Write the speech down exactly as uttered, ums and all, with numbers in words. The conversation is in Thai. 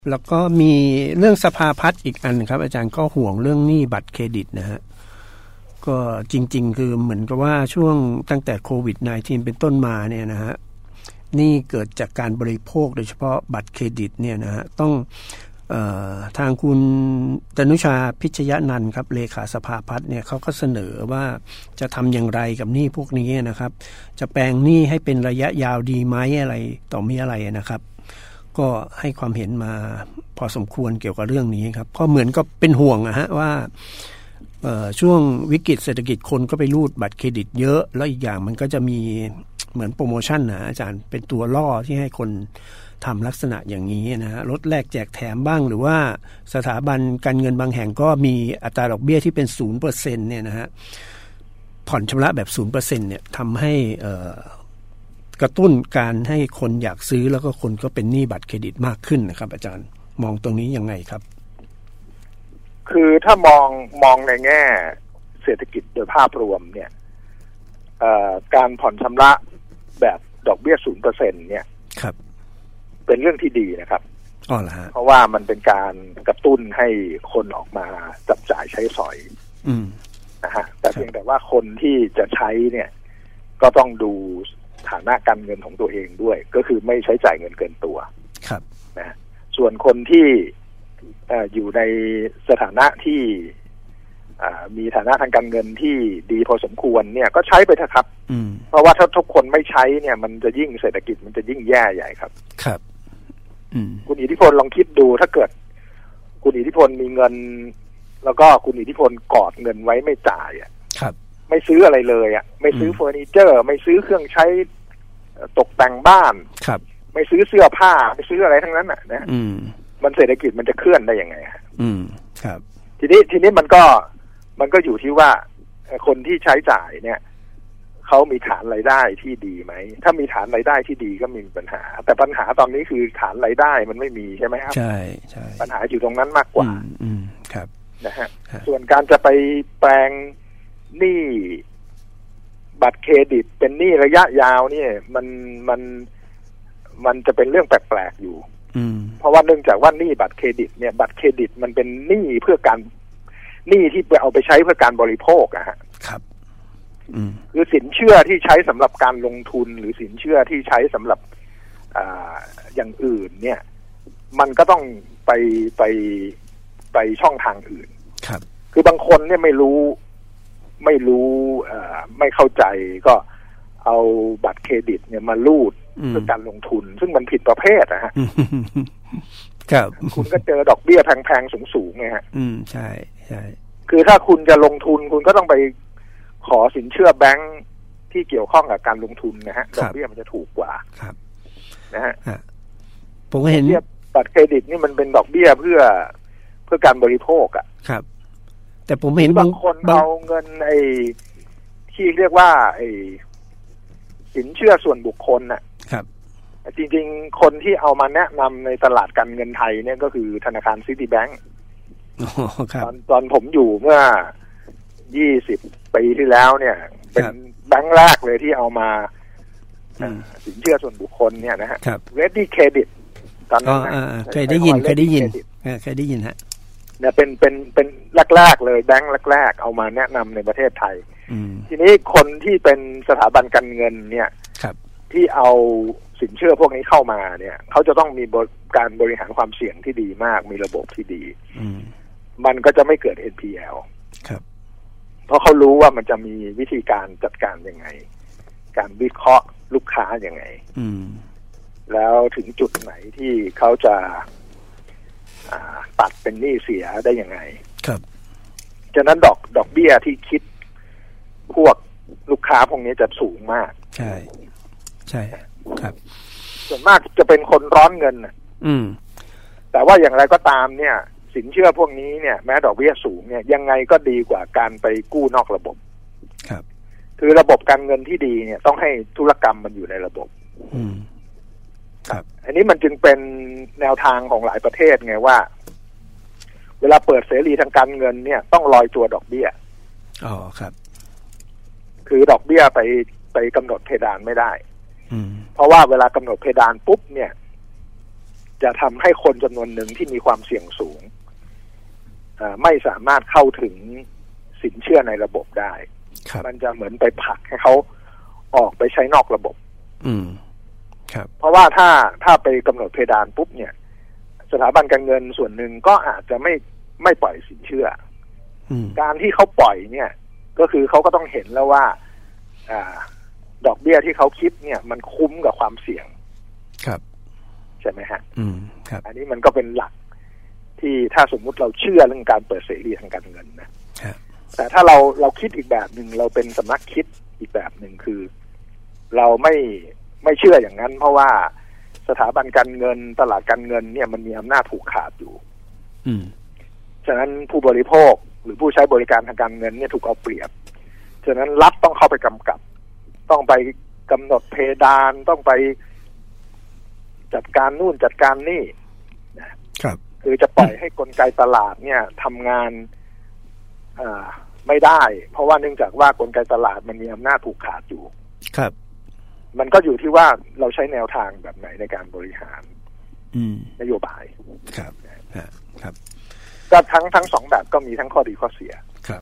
แล้วก็มีเรื่องสภาพัฒน์อีกอันครับอาจารย์ก็ห่วงเรื่องหนี้บัตรเครดิตนะฮะก็จริงๆคือเหมือนกับว่าช่วงตั้งแต่โควิด สิบเก้า เป็นต้นมาเนี่ยนะฮะนี่เกิดจากการบริโภคโดยเฉพาะบัตรเครดิตเนี่ยนะฮะต้องเอ่อทางคุณตนุชาพิชยนันท์ครับเลขาสภาพัฒน์เนี่ยเขาก็เสนอว่าจะทำอย่างไรกับหนี้พวกนี้นะครับจะแปลงหนี้ให้เป็นระยะยาวดีไหมอะไรต่อมีอะไรนะครับก็ให้ความเห็นมาพอสมควรเกี่ยวกับเรื่องนี้ครับเพราะเหมือนก็เป็นห่วงนะฮะว่าช่วงวิกฤตเศรษฐกิจคนก็ไปรูดบัตรเครดิตเยอะแล้วอีกอย่างมันก็จะมีเหมือนโปรโมชั่นนะอาจารย์เป็นตัวล่อที่ให้คนทำลักษณะอย่างนี้นะฮะลดแลกแจกแถมบ้างหรือว่าสถาบันการเงินบางแห่งก็มีอัตราดอกเบี้ยที่เป็น ศูนย์เปอร์เซ็นต์ เนี่ยนะฮะผ่อนชำระแบบ ศูนย์เปอร์เซ็นต์ เนี่ยทำให้กระตุ้นการให้คนอยากซื้อแล้วก็คนก็เป็นหนี้บัตรเครดิตมากขึ้นนะครับอาจารย์มองตรงนี้ยังไงครับคือถ้ามองมองในแง่เศรษฐกิจโดยภาพรวมเนี่ยการผ่อนชำระแบบดอกเบี้ย ศูนย์เปอร์เซ็นต์ เนี่ยครับเป็นเรื่องที่ดีนะครับอ๋อเหรอฮะเพราะว่ามันเป็นการกระตุ้นให้คนออกมาจับจ่ายใช้สอยอืมนะฮะแต่เพียงแต่ว่าคนที่จะใช้เนี่ยก็ต้องดูฐานะการเงินของตัวเองด้วยก็คือไม่ใช้จ่ายเงินเกินตัวครับนะส่วนคนที่อยู่ในสถานะที่มีฐานะทางการเงินที่ดีพอสมควรเนี่ยก็ใช้ไปเถอะครับเพราะว่าถ้าทุกคนไม่ใช้เนี่ยมันจะยิ่งเศรษฐกิจมันจะยิ่งแย่ใหญ่ครับครับคุณอิทธิพลลองคิดดูถ้าเกิดคุณอิทธิพลมีเงินแล้วก็คุณอิทธิพลกอดเงินไว้ไม่จ่ายอ่ะครับไม่ซื้ออะไรเลยอ่ะไม่ซื้อเฟอร์นิเจอร์ไม่ซื้อเครื่องใช้ตกแต่งบ้านครับไม่ซื้อเสื้อผ้าไม่ซื้ออะไรทั้งนั้นอ่ะนะมันเศรษฐกิจมันจะเคลื่อนได้ยังไงฮะอืมครับทีนี้ทีนี้มันก็มันก็อยู่ที่ว่าคนที่ใช้จ่ายเนี่ยเขามีฐานรายได้ที่ดีไหมถ้ามีฐานรายได้ที่ดีก็มีปัญหาแต่ปัญหาตอนนี้คือฐานรายได้มันไม่มีใช่ไหมครับใช่ใช่ปัญหาอยู่ตรงนั้นมากกว่าอืมครับนะฮะส่วนการจะไปแปลงหนี้บัตรเครดิตเป็นหนี้ระยะยาวนี่มันมันมันจะเป็นเรื่องแปลกๆอยู่เพราะว่าเนื่องจากว่าหนี้บัตรเครดิตเนี่ยบัตรเครดิตมันเป็นหนี้เพื่อการหนี้ที่ไปเอาไปใช้เพื่อการบริโภคอะฮะครับคือสินเชื่อที่ใช้สำหรับการลงทุนหรือสินเชื่อที่ใช้สำหรับอ่าอย่างอื่นเนี่ยมันก็ต้องไปไปไปช่องทางอื่นครับคือบางคนเนี่ยไม่รู้ไม่รู้อ่าไม่เข้าใจก็เอาบัตรเครดิตเนี่ยมาลูดเพื่อการลงทุนซึ่งมันผิดประเภทนะฮะครับคุณก็เจอดอกเบี้ยแพงๆสูงๆไงฮะอืมใช่ใช่คือถ้าคุณจะลงทุนคุณก็ต้องไปขอสินเชื่อแบงค์ที่เกี่ยวข้องกับการลงทุนนะฮะดอกเบี้ยมันจะถูกกว่าครับนะฮะผมก็เห็นบัตรเครดิตนี่มันเป็นดอกเบี้ยเพื่อเพื่อการบริโภคอ่ะครับแต่ผมเห็นบางคนเอาเงินไอ้ที่เรียกว่าไอ้สินเชื่อส่วนบุคคลน่ะครับจริงๆคนที่เอามาแนะนำในตลาดการเงินไทยเนี่ยก็คือธนาคารซิตี้แบงก์ตอนตอนผมอยู่เมื่อยี่สิบปีที่แล้วเนี่ยเป็นแบงก์แรกเลยที่เอามาสินเชื่อส่วนบุคคลเนี่ยนะฮะ Ready Credit ตอนนั้นเคยได้ยินเคยได้ยินเคยได้ยินฮะเนี่ยเป็นเป็นเป็นแรกๆเลยแบงก์แรกๆเอามาแนะนำในประเทศไทยทีนี้คนที่เป็นสถาบันการเงินเนี่ยที่เอาสินเชื่อพวกนี้เข้ามาเนี่ยเขาจะต้องมีการบริหารความเสี่ยงที่ดีมากมีระบบที่ดีมันก็จะไม่เกิด เอ็น พี แอลครับเพราะเขารู้ว่ามันจะมีวิธีการจัดการยังไงการวิเคราะห์ลูกค้ายังไงแล้วถึงจุดไหนที่เขาจะตัดเป็นหนี้เสียได้ยังไงครับฉะนั้นดอกดอกเบี้ยที่คิดพวกลูกค้าพวกนี้จะสูงมากใช่ใช่ครับส่วนมากจะเป็นคนร้อนเงินอืมแต่ว่าอย่างไรก็ตามเนี่ยสินเชื่อพวกนี้เนี่ยแม้ดอกเบี้ยสูงเนี่ยยังไงก็ดีกว่าการไปกู้นอกระบบครับคือระบบการเงินที่ดีเนี่ยต้องให้ธุรกรรมมันอยู่ในระบบอืมครับอันนี้มันจึงเป็นแนวทางของหลายประเทศไงว่าเวลาเปิดเสรีทางการเงินเนี่ยต้องลอยตัวดอกเบี้ยอ๋อครับคือดอกเบี้ยไปไปกำหนดเพดานไม่ได้อืมเพราะว่าเวลากำหนดเพดานปุ๊บเนี่ยจะทำให้คนจำนวนหนึ่งที่มีความเสี่ยงสูงไม่สามารถเข้าถึงสินเชื่อในระบบได้มันจะเหมือนไปผลักให้เขาออกไปใช้นอกระบบอืมครับเพราะว่าถ้าถ้าไปกำหนดเพดานปุ๊บเนี่ยสถาบันการเงินส่วนหนึ่งก็อาจจะไม่ไม่ปล่อยสินเชื่อการที่เขาปล่อยเนี่ยก็คือเขาก็ต้องเห็นแล้วว่าอ่าดอกเบี้ยที่เขาคิดเนี่ยมันคุ้มกับความเสี่ยงครับใช่ไหมฮะอืมครับอันนี้มันก็เป็นหลักที่ถ้าสมมุติเราเชื่อเรื่องการเปิดเสรีทางการเงินนะแต่ถ้าเราเราคิดอีกแบบหนึ่งเราเป็นสำนักคิดอีกแบบหนึ่งคือเราไม่ไม่เชื่ออย่างนั้นเพราะว่าสถาบันการเงินตลาดการเงินเนี่ยมันมีอำนาจผูกขาดอยู่อืมฉะนั้นผู้บริโภคหรือผู้ใช้บริการทางการเงินเนี่ยถูกเอาเปรียบฉะนั้นรัฐต้องเข้าไปกำกับต้องไปกำหนดเพดานต้องไปจัดการนู่นจัดการนี่ครับคือจะปล่อยให้กลไกตลาดเนี่ยทำงานอ่าไม่ได้เพราะว่าเนื่องจากว่ากลไกตลาดมันมีอำนาจผูกขาดอยู่ครับมันก็อยู่ที่ว่าเราใช้แนวทางแบบไหนในการบริหารนโยบายครับครับก็ทั้งทั้งสองแบบก็มีทั้งข้อดีข้อเสีย